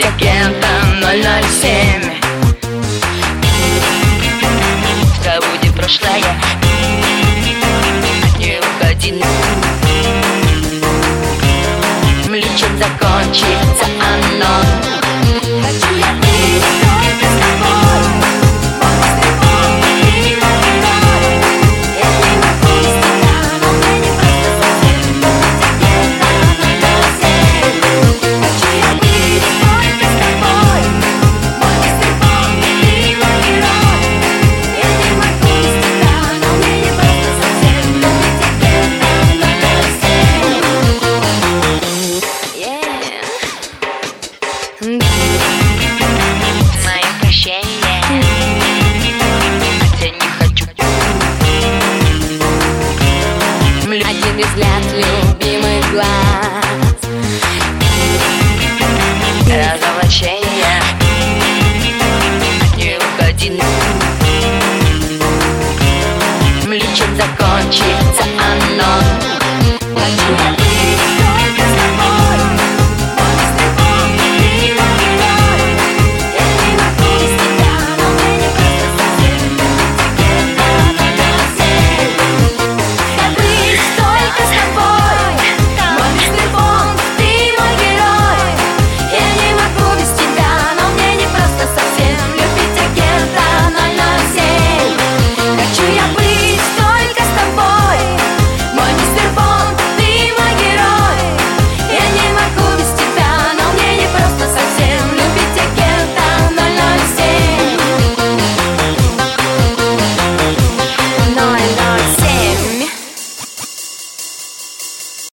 агента 007. Забудем прошлое, от нее уходи. Чем закончится оно? Хочу я быть только с тобой. Мой стрелок, ты мой герой. Я не могу без тебя, но мне не просто совсем. Агента 007. Хочу я быть только с тобой. Мой стрелок, ты мой герой. Я не могу без тебя, но мне не просто совсем. Агента 007. Мое прощение, хотя не хочу. Один взгляд, любимый глаз, разоблачение, от нее уходи. Чем закончится